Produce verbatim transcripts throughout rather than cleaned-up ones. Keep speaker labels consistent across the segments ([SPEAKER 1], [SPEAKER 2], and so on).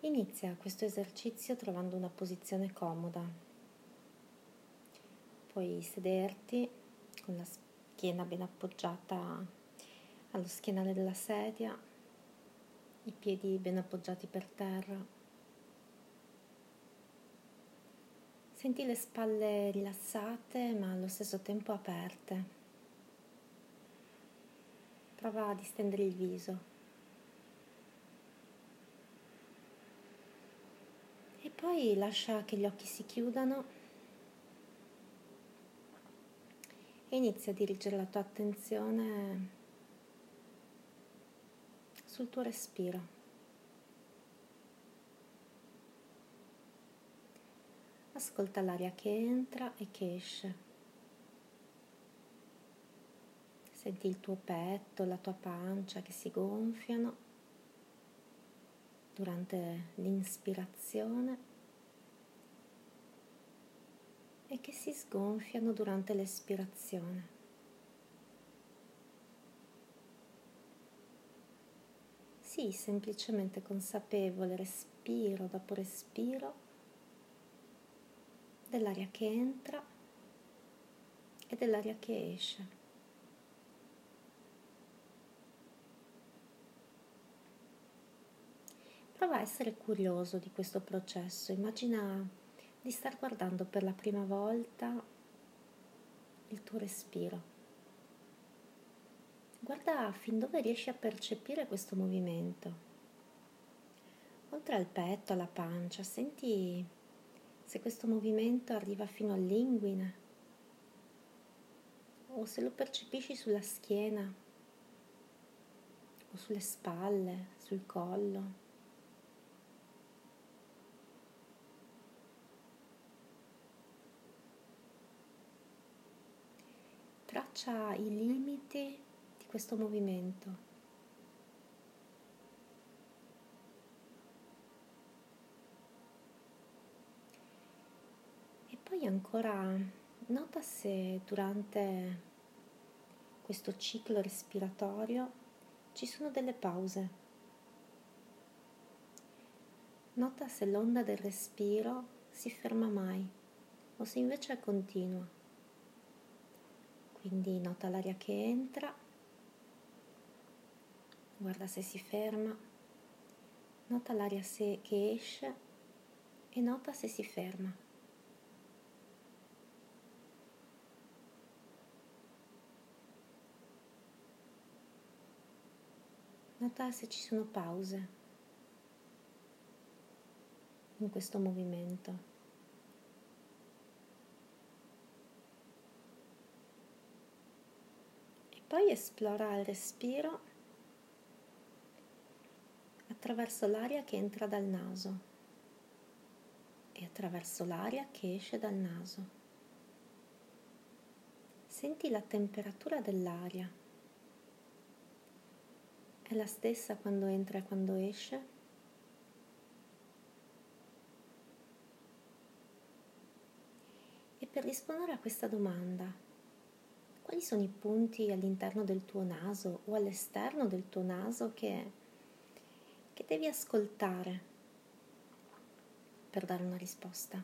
[SPEAKER 1] Inizia questo esercizio trovando una posizione comoda. Puoi sederti con la schiena ben appoggiata allo schienale della sedia, i piedi ben appoggiati per terra. Senti le spalle rilassate ma allo stesso tempo aperte. Prova a distendere il viso. E poi lascia che gli occhi si chiudano e inizia a dirigere la tua attenzione sul tuo respiro. Ascolta l'aria che entra e che esce. Senti il tuo petto, la tua pancia che si gonfiano durante l'inspirazione e che si sgonfiano durante l'espirazione. Sii semplicemente consapevole, respiro dopo respiro, dell'aria che entra e dell'aria che esce. Prova a essere curioso di questo processo. Immagina di star guardando per la prima volta il tuo respiro. Guarda fin dove riesci a percepire questo movimento. Oltre al petto, alla pancia, senti se questo movimento arriva fino all'inguine o se lo percepisci sulla schiena o sulle spalle, sul collo. Traccia i limiti di questo movimento. E poi ancora nota se durante questo ciclo respiratorio ci sono delle pause. Nota se l'onda del respiro si ferma mai o se invece è continua. Quindi nota l'aria che entra, guarda se si ferma, nota l'aria se, che esce e nota se si ferma. Nota se ci sono pause in questo movimento. Poi esplora il respiro attraverso l'aria che entra dal naso e attraverso l'aria che esce dal naso. Senti la temperatura dell'aria. È la stessa quando entra e quando esce? E per rispondere a questa domanda, quali sono i punti all'interno del tuo naso o all'esterno del tuo naso che, che devi ascoltare per dare una risposta?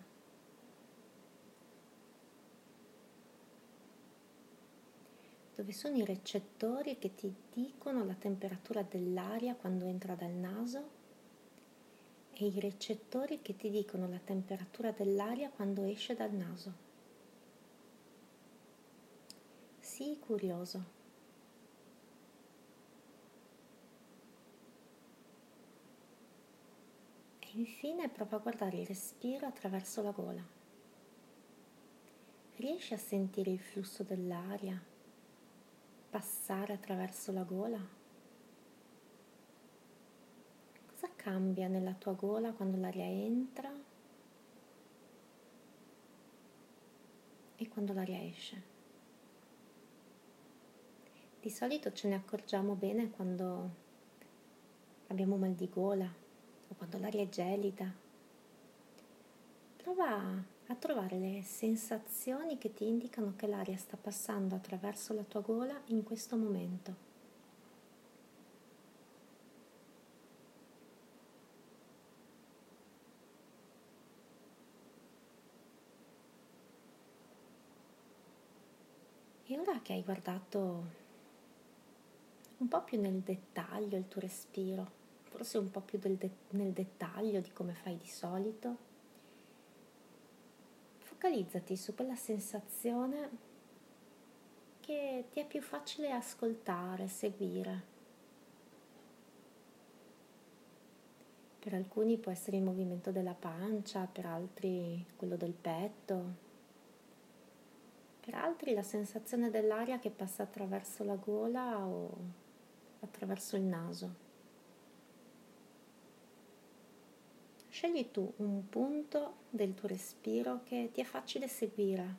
[SPEAKER 1] Dove sono i recettori che ti dicono la temperatura dell'aria quando entra dal naso e i recettori che ti dicono la temperatura dell'aria quando esce dal naso? Sii curioso. E infine prova a guardare il respiro attraverso la gola. Riesci a sentire il flusso dell'aria passare attraverso la gola? Cosa cambia nella tua gola quando l'aria entra e quando l'aria esce? Di solito ce ne accorgiamo bene quando abbiamo mal di gola o quando l'aria è gelida. Prova a trovare le sensazioni che ti indicano che l'aria sta passando attraverso la tua gola in questo momento. E ora che hai guardato un po' più nel dettaglio il tuo respiro, forse un po' più del de- nel dettaglio di come fai di solito, focalizzati su quella sensazione che ti è più facile ascoltare, seguire. Per alcuni può essere il movimento della pancia, per altri quello del petto, per altri la sensazione dell'aria che passa attraverso la gola o attraverso il naso. Scegli tu un punto del tuo respiro che ti è facile seguire.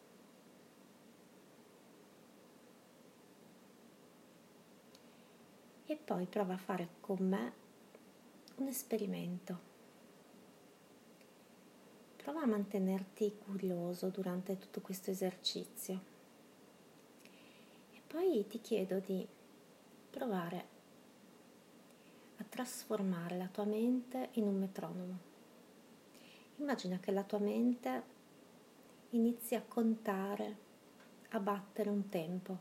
[SPEAKER 1] E poi prova a fare con me un esperimento. Prova a mantenerti curioso durante tutto questo esercizio. E poi ti chiedo di provare a trasformare la tua mente in un metronomo. Immagina che la tua mente inizi a contare, a battere un tempo.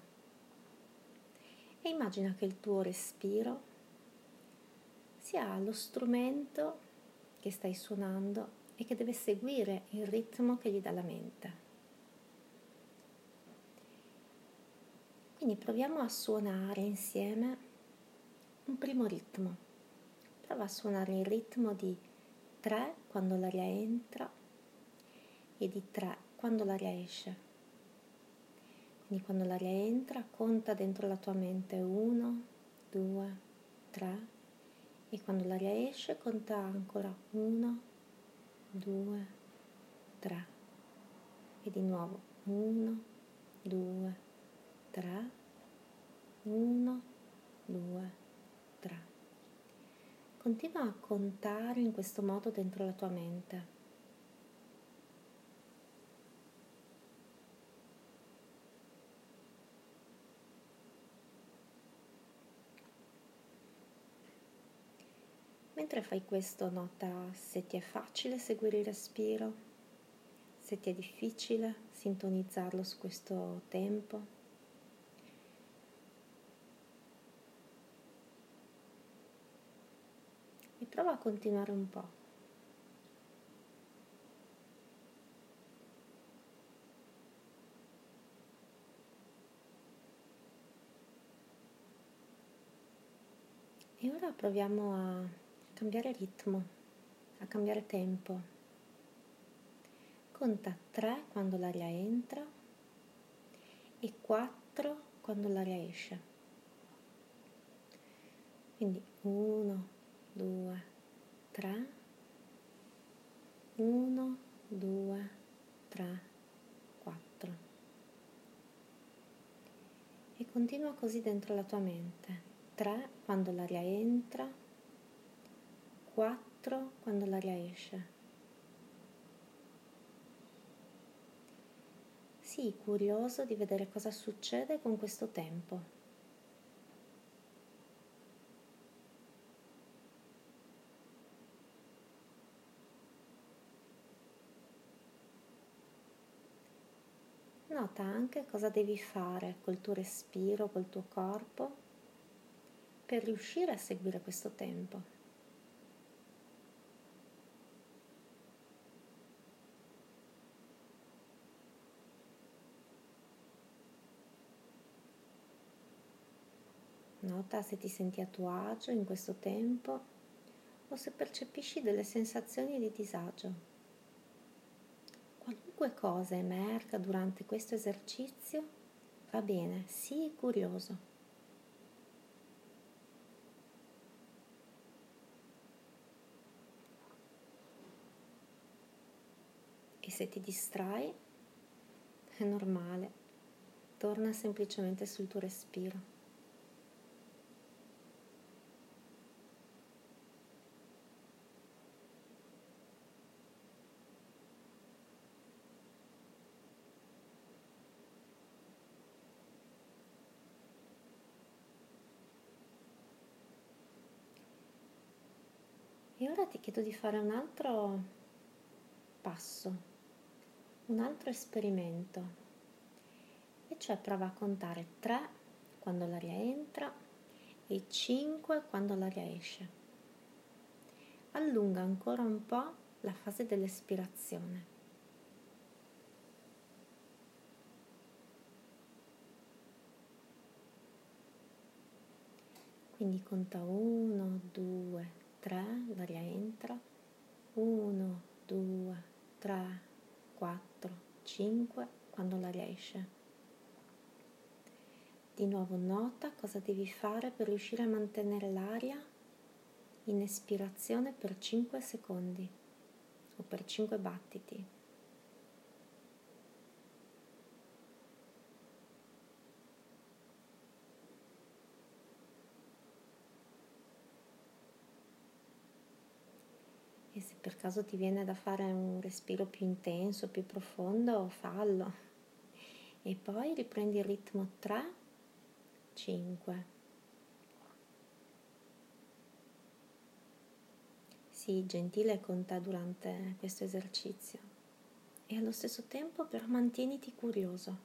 [SPEAKER 1] E immagina che il tuo respiro sia lo strumento che stai suonando e che deve seguire il ritmo che gli dà la mente. Quindi proviamo a suonare insieme un primo ritmo. Prova a suonare il ritmo di tre quando l'aria entra e di tre quando l'aria esce. Quindi quando l'aria entra conta dentro la tua mente uno, due, tre e quando l'aria esce conta ancora uno, due, tre e di nuovo uno, due, tre, uno, due, tre. Continua a contare in questo modo dentro la tua mente. Mentre fai questo, nota se ti è facile seguire il respiro, se ti è difficile sintonizzarlo su questo tempo. E prova a continuare un po'. E ora proviamo a cambiare ritmo, a cambiare tempo. Conta tre quando l'aria entra e quattro quando l'aria esce. Quindi uno, due, tre, uno, due, tre, quattro. E continua così dentro la tua mente. tre quando l'aria entra, quattro quando l'aria esce. Sii curioso di vedere cosa succede con questo tempo. Nota anche cosa devi fare col tuo respiro, col tuo corpo, per riuscire a seguire questo tempo. Nota se ti senti a tuo agio in questo tempo o se percepisci delle sensazioni di disagio. Qualunque cosa emerga durante questo esercizio va bene, sii curioso. E se ti distrai, è normale, torna semplicemente sul tuo respiro. E ora ti chiedo di fare un altro passo, un altro esperimento, e Cioè prova a contare tre quando l'aria entra e cinque quando l'aria esce. Allunga ancora un po' la fase dell'espirazione. Quindi conta uno, due, tre, l'aria entra, uno, due, tre, quattro, cinque quando l'aria esce. Di nuovo nota cosa devi fare per riuscire a mantenere l'aria in espirazione per cinque secondi o per cinque battiti. E se per caso ti viene da fare un respiro più intenso, più profondo, fallo. E poi riprendi il ritmo tre, cinque. Sii gentile con te durante questo esercizio e allo stesso tempo però mantieniti curioso.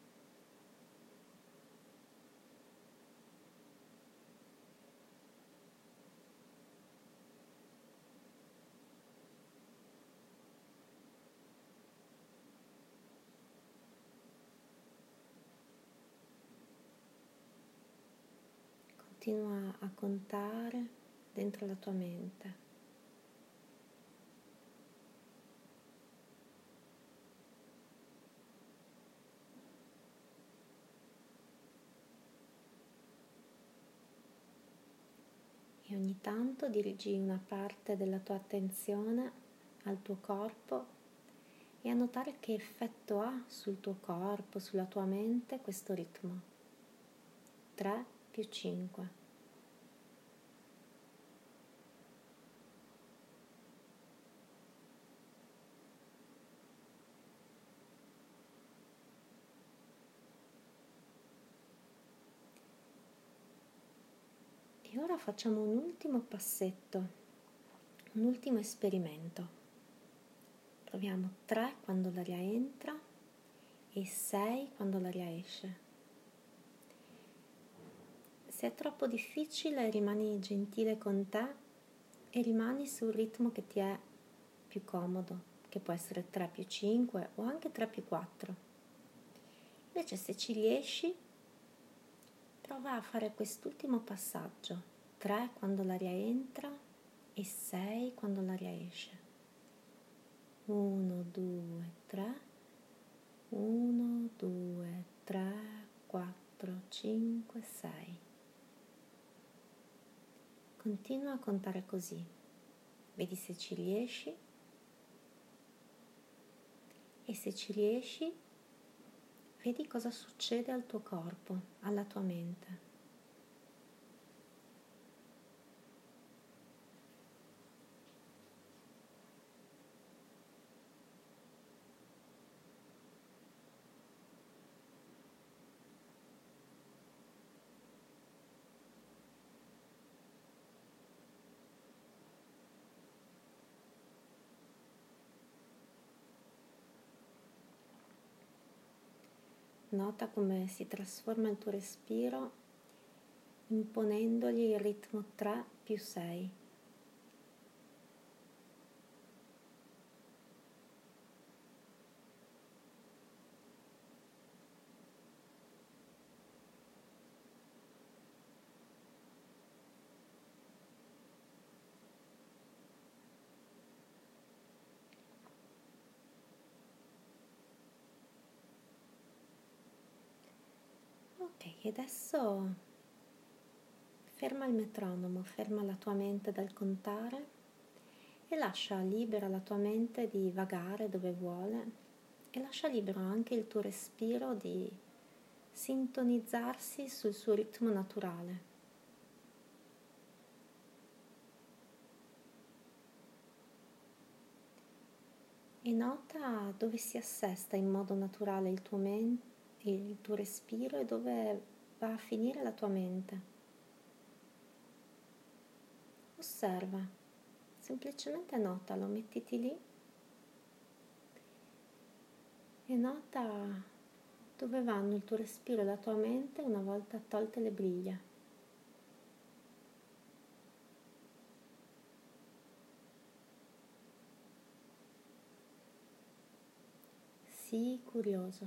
[SPEAKER 1] Continua a contare dentro la tua mente. E ogni tanto dirigi una parte della tua attenzione al tuo corpo e a notare che effetto ha sul tuo corpo, sulla tua mente questo ritmo. tre più cinque. E ora facciamo un ultimo passetto, un ultimo esperimento. Proviamo tre quando l'aria entra e sei quando l'aria esce. Se è troppo difficile, rimani gentile con te e rimani sul ritmo che ti è più comodo, che può essere tre più cinque o anche tre più quattro. Invece se ci riesci, prova a fare quest'ultimo passaggio, tre quando l'aria entra e sei quando l'aria esce. uno, due, tre, uno, due, tre, quattro, cinque, sei. Continua a contare così, vedi se ci riesci e se ci riesci, vedi cosa succede al tuo corpo, alla tua mente. Nota come si trasforma il tuo respiro imponendogli il ritmo tre più sei. Ok, adesso ferma il metronomo, ferma la tua mente dal contare e lascia libera la tua mente di vagare dove vuole e lascia libero anche il tuo respiro di sintonizzarsi sul suo ritmo naturale. E nota dove si assesta in modo naturale il tuo, men- il tuo respiro e dove va a finire la tua mente. Osserva, semplicemente notalo, mettiti lì e nota Dove vanno il tuo respiro e la tua mente una volta tolte le briglie? Sii curioso.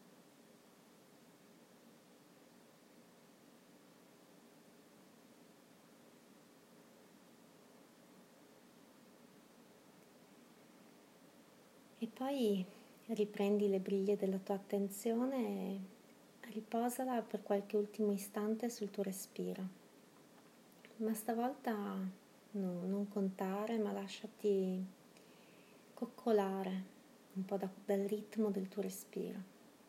[SPEAKER 1] E poi riprendi le briglie della tua attenzione e riposala per qualche ultimo istante sul tuo respiro. Ma stavolta no, non contare, ma lasciati coccolare un po' da, dal ritmo del tuo respiro.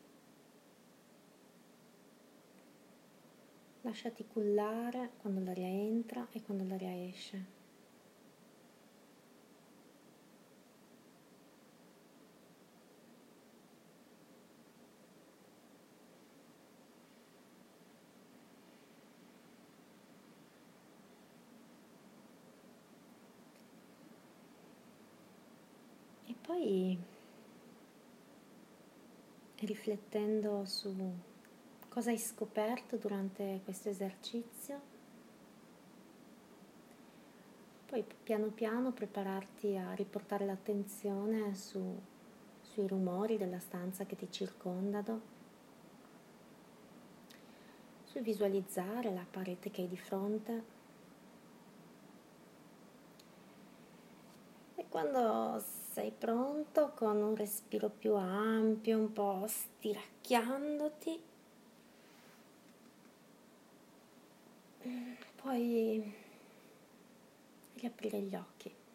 [SPEAKER 1] Lasciati cullare quando l'aria entra e quando l'aria esce. E poi, riflettendo su cosa hai scoperto durante questo esercizio, poi piano piano prepararti a riportare l'attenzione su, sui rumori della stanza che ti circondano, sul visualizzare la parete che hai di fronte. E quando sei pronto, con un respiro più ampio, un po' stiracchiandoti, puoi riaprire gli occhi.